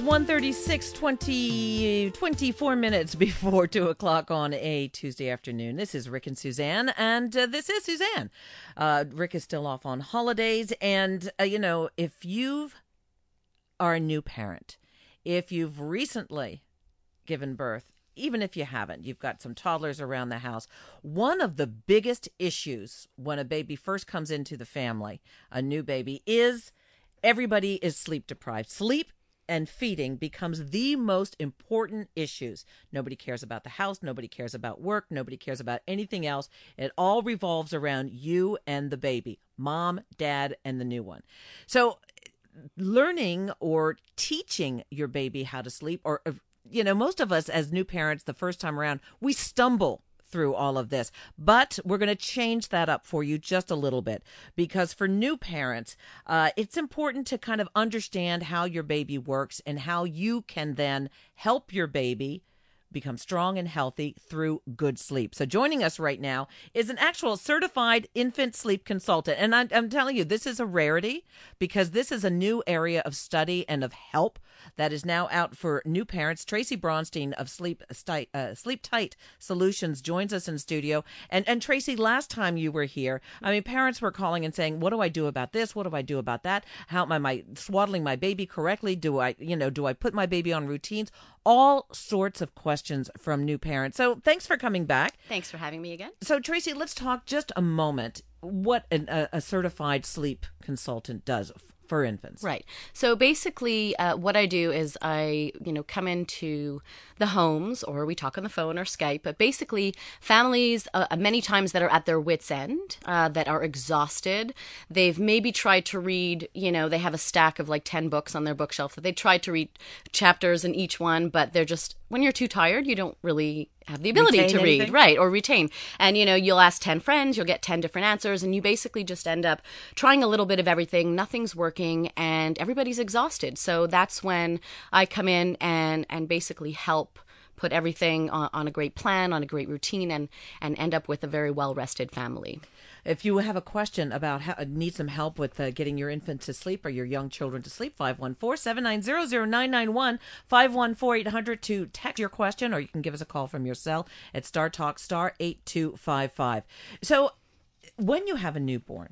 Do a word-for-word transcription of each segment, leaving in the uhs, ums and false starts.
one thirty-six, twenty, twenty-four minutes before two o'clock on a Tuesday afternoon. This is Rick and Suzanne, and uh, this is Suzanne. Uh, Rick is still off on holidays, and, uh, you know, if you are a new parent, if you've recently given birth, even if you haven't, you've got some toddlers around the house, one of the biggest issues when a baby first comes into the family, a new baby, is everybody is sleep deprived. Sleep and feeding becomes the most important issues. Nobody cares about the house. Nobody cares about work. Nobody cares about anything else. It all revolves around you and the baby, mom, dad, and the new one. So learning or teaching your baby how to sleep, or, you know, most of us as new parents, the first time around, we stumble through all of this. But we're going to change that up for you just a little bit, because for new parents, uh, it's important to kind of understand how your baby works and how you can then help your baby become strong and healthy through good sleep. So joining us right now is an actual certified infant sleep consultant. And I, I'm telling you, this is a rarity, because this is a new area of study and of help that is now out for new parents. Tracy Bronstein of Sleep Tight, uh, Sleep Tight Solutions joins us in studio. And and Tracy, last time you were here, I mean, parents were calling and saying, "What do I do about this? What do I do about that? How am I swaddling my baby correctly? Do I, you know, do I put my baby on routines?" All sorts of questions from new parents. So thanks for coming back. Thanks for having me again. So Tracy, let's talk just a moment what an, a, a certified sleep consultant does for infants. Right. So basically, uh, what I do is I, you know, come into the homes, or we talk on the phone or Skype, but basically families uh, many times that are at their wits' end, uh, that are exhausted. They've maybe tried to read, you know, they have a stack of like ten books on their bookshelf that they tried to read chapters in each one, but they're just, when you're too tired, you don't really have the ability retain to read, anything? right, or retain. And, you know, you'll ask ten friends, you'll get ten different answers, and you basically just end up trying a little bit of everything. Nothing's working, and everybody's exhausted. So that's when I come in and, and basically help put everything on, on a great plan, on a great routine, and, and end up with a very well-rested family. If you have a question about how, need some help with uh, getting your infant to sleep or your young children to sleep, five one four, seven nine zero, zero nine nine one, five one four, eight hundred to text your question, or you can give us a call from your cell at Star Talk, star eight two five five. So when you have a newborn,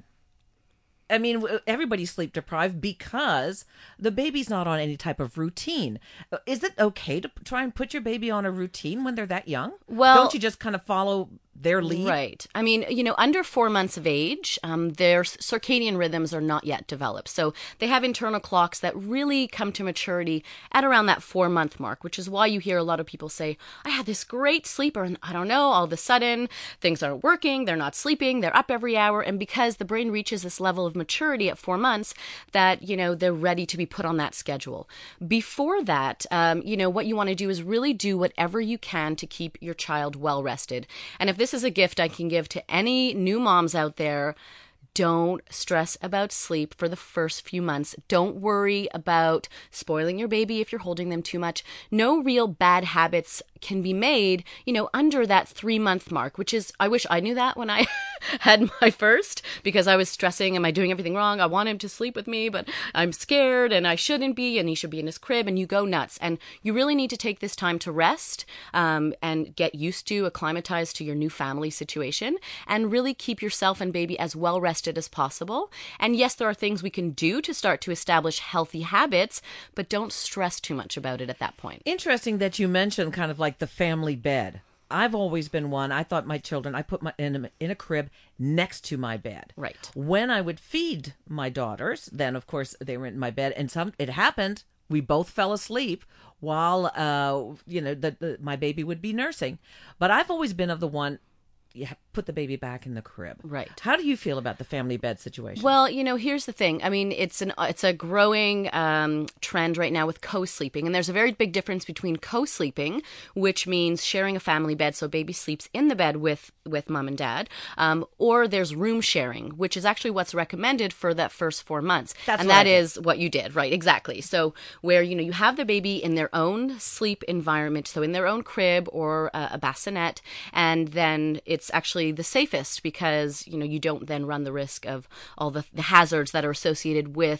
I mean, everybody's sleep deprived because the baby's not on any type of routine. Is it okay to try and put your baby on a routine when they're that young? Well, don't you just kind of follow their lead? Right. I mean, you know, under four months of age, um, their circadian rhythms are not yet developed. So they have internal clocks that really come to maturity at around that four month mark, which is why you hear a lot of people say, I had this great sleeper and I don't know, all of a sudden things aren't working, they're not sleeping, they're up every hour. And because the brain reaches this level of maturity at four months that, you know, they're ready to be put on that schedule. Before that, um, you know, what you want to do is really do whatever you can to keep your child well rested. And if this is a gift I can give to any new moms out there, don't stress about sleep for the first few months. Don't worry about spoiling your baby if you're holding them too much. No real bad habits can be made, you know, under that three month mark, which is, I wish I knew that when I had my first, because I was stressing, am I doing everything wrong? I want him to sleep with me, but I'm scared and I shouldn't be, and he should be in his crib, and you go nuts. And you really need to take this time to rest um, and get used to, acclimatize to your new family situation, and really keep yourself and baby as well rested as possible. And yes, there are things we can do to start to establish healthy habits, but don't stress too much about it at that point. Interesting that you mentioned kind of like the family bed. I've always been one. I thought my children, I put my in a, in a crib next to my bed. Right. When I would feed my daughters, then of course they were in my bed, and some it happened. We both fell asleep while uh you know the, the my baby would be nursing. But I've always been of the one. You put the baby back in the crib. Right. How do you feel about the family bed situation? Well, you know, here's the thing. I mean, it's an it's a growing um, trend right now with co-sleeping. And there's a very big difference between co-sleeping, which means sharing a family bed, so baby sleeps in the bed with, with mom and dad, um, or there's room sharing, which is actually what's recommended for that first four months. That's and what that I did. is what you did, right? Exactly. So where, you know, you have the baby in their own sleep environment, so in their own crib or uh, a bassinet, and then it's actually the safest because, you know, you don't then run the risk of all the, the hazards that are associated with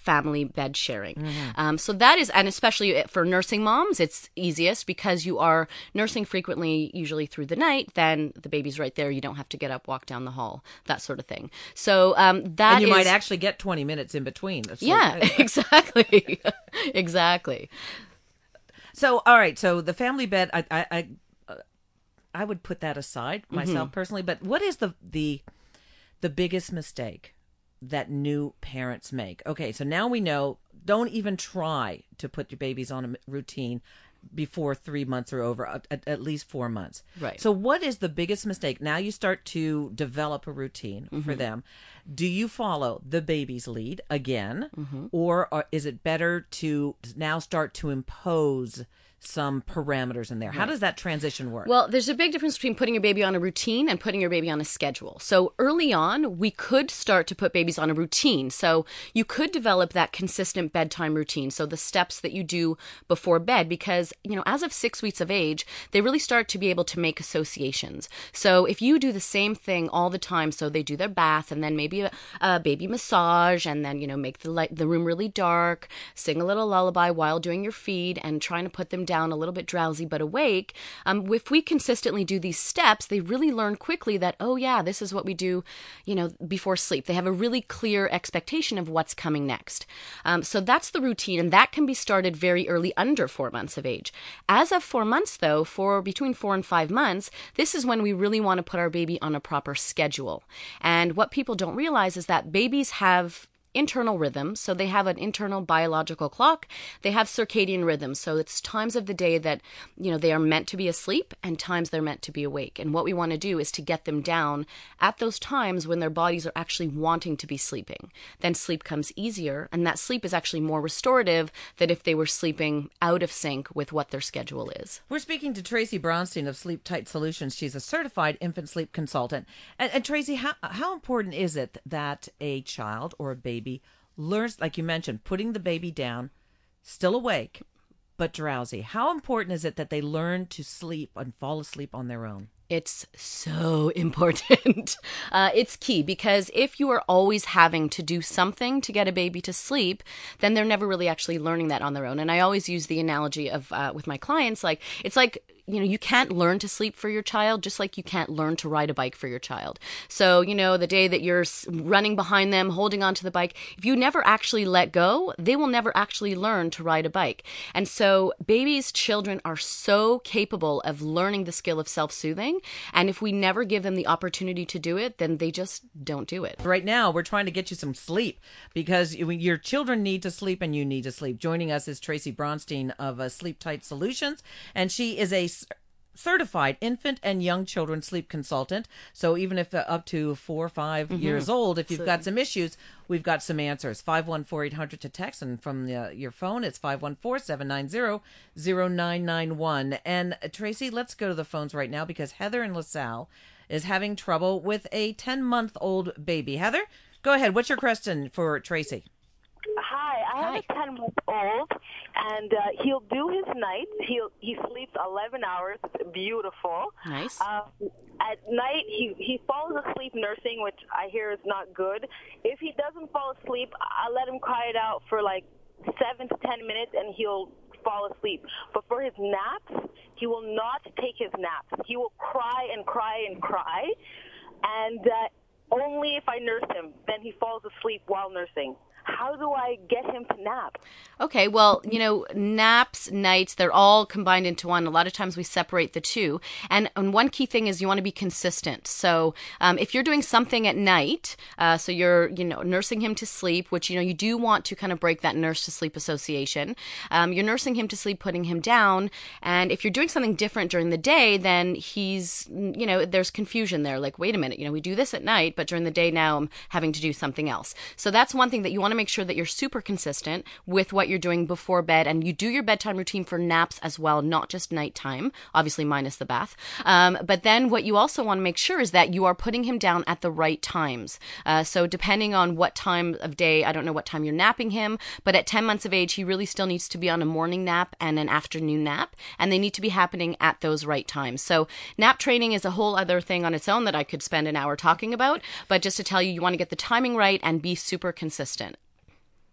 family bed sharing. Mm-hmm. Um, so that is, and especially for nursing moms, it's easiest because you are nursing frequently, usually through the night. Then the baby's right there. You don't have to get up, walk down the hall, that sort of thing. So um, that and you is, might actually get twenty minutes in between. That's yeah, like, exactly, exactly. So all right, so the family bed, I I I, uh, I would put that aside myself mm-hmm. personally. But what is the the the biggest mistake that new parents make? Okay, so now we know, don't even try to put your babies on a routine before three months are over, at, at least four months. Right. So what is the biggest mistake? Now you start to develop a routine mm-hmm. for them. Do you follow the baby's lead again, mm-hmm. or, or is it better to now start to impose some parameters in there? How right. does that transition work? Well, there's a big difference between putting your baby on a routine and putting your baby on a schedule. So early on, we could start to put babies on a routine. So you could develop that consistent bedtime routine. So the steps that you do before bed, because, you know, as of six weeks of age, they really start to be able to make associations. So if you do the same thing all the time, so they do their bath and then maybe a, a baby massage and then, you know, make the light, the room really dark, sing a little lullaby while doing your feed and trying to put them down a little bit drowsy but awake, um, if we consistently do these steps, they really learn quickly that, oh yeah, this is what we do, you know, before sleep. They have a really clear expectation of what's coming next. Um, so that's the routine, and that can be started very early, under four months of age. As of four months, though, for between four and five months, this is when we really want to put our baby on a proper schedule. And what people don't realize is that babies have internal rhythms. So they have an internal biological clock. They have circadian rhythms. So it's times of the day that, you know, they are meant to be asleep and times they're meant to be awake. And what we want to do is to get them down at those times when their bodies are actually wanting to be sleeping. Then sleep comes easier, and that sleep is actually more restorative than if they were sleeping out of sync with what their schedule is. We're speaking to Tracy Bronstein of Sleep Tight Solutions. She's a certified infant sleep consultant. And, and Tracy, how, how important is it that a child or a baby learns, like you mentioned, putting the baby down, still awake, but drowsy? How important is it that they learn to sleep and fall asleep on their own? It's so important. uh, it's key, because if you are always having to do something to get a baby to sleep, then they're never really actually learning that on their own. And I always use the analogy of uh, with my clients, like it's like, you know, you can't learn to sleep for your child, just like you can't learn to ride a bike for your child. So, you know, the day that you're running behind them, holding onto the bike, if you never actually let go, they will never actually learn to ride a bike. And so babies, children are so capable of learning the skill of self-soothing. And if we never give them the opportunity to do it, then they just don't do it. Right now, we're trying to get you some sleep, because your children need to sleep and you need to sleep. Joining us is Tracy Bronstein of uh, Sleep Tight Solutions, and she is a certified infant and young children sleep consultant. So even if uh, up to four or five mm-hmm. years old, if you've so, got some issues, we've got some answers. five one four, eight hundred to text, and from the, your phone, it's five one four, seven nine zero, zero nine nine one. And uh, Tracy, let's go to the phones right now, because Heather in LaSalle is having trouble with a ten-month-old baby. Heather, go ahead. What's your question for Tracy? Hi, I have Hi. a ten-month-old, and uh, he'll do his nights. He'll he sleeps eleven hours. It's beautiful. Nice. Uh, at night, he he falls asleep nursing, which I hear is not good. If he doesn't fall asleep, I let him cry it out for like seven to ten minutes, and he'll fall asleep. But for his naps, he will not take his naps. He will cry and cry and cry, and uh, only if I nurse him, then he falls asleep while nursing. How do I get him to nap? Okay, well, you know, naps, nights, they're all combined into one. A lot of times we separate the two. And, and one key thing is you want to be consistent. So um, if you're doing something at night, uh, so you're, you know, nursing him to sleep, which, you know, you do want to kind of break that nurse to sleep association. Um, you're nursing him to sleep, putting him down. And if you're doing something different during the day, then he's, you know, there's confusion there. Like, wait a minute, you know, we do this at night, but during the day now I'm having to do something else. So that's one thing that you want to make sure that you're super consistent with what you're doing before bed, and you do your bedtime routine for naps as well, not just nighttime, obviously minus the bath. Um, but then what you also want to make sure is that you are putting him down at the right times. Uh, so depending on what time of day, I don't know what time you're napping him, but at ten months of age, he really still needs to be on a morning nap and an afternoon nap, and they need to be happening at those right times. So nap training is a whole other thing on its own that I could spend an hour talking about, but just to tell you, you want to get the timing right and be super consistent.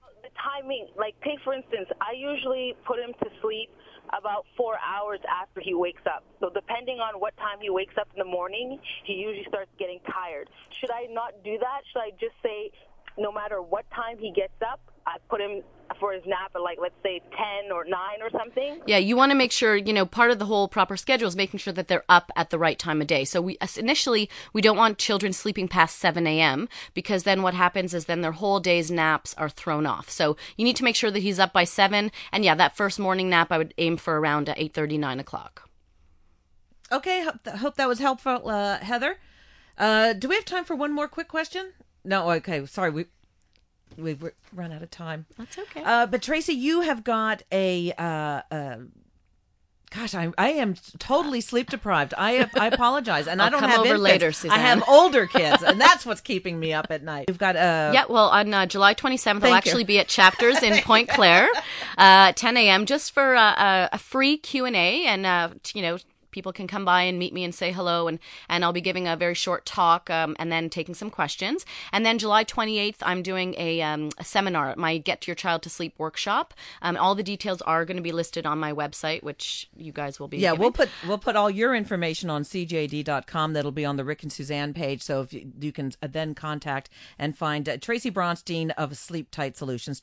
timing, like take for instance, I usually put him to sleep about four hours after he wakes up. So depending on what time he wakes up in the morning, he usually starts getting tired. Should I not do that? Should I just say no matter what time he gets up, I put him for his nap at like, let's say ten or nine or something? Yeah, you want to make sure, you know, part of the whole proper schedule is making sure that they're up at the right time of day. So we initially, we don't want children sleeping past seven a.m. because then what happens is then their whole day's naps are thrown off. So you need to make sure that he's up by seven. And yeah, that first morning nap, I would aim for around eight thirty, nine o'clock. Okay, hope, hope that was helpful, uh, Heather. Uh, do we have time for one more quick question? No, okay, sorry, we... We've run out of time. That's okay. Uh, but Tracy, you have got a, uh, uh, gosh, I, I am totally sleep deprived. I have, I apologize. And I'll I don't come have over infants. later, Suzanne. I have older kids, and that's what's keeping me up at night. We've got a... Yeah, well, on uh, July twenty-seventh, Thank I'll you. actually be at Chapters in Point Claire, uh, ten a.m. just for uh, a, a free Q and A, and, uh, you know, people can come by and meet me and say hello, and, and I'll be giving a very short talk um, and then taking some questions. And then July twenty-eighth, I'm doing a, um, a seminar, my Get Your Child to Sleep workshop. Um, all the details are going to be listed on my website, which you guys will be Yeah, giving. we'll put we'll put all your information on C J D dot com. That'll be on the Rick and Suzanne page. So if you, you can then contact and find uh, Tracy Bronstein of Sleep Tight Solutions.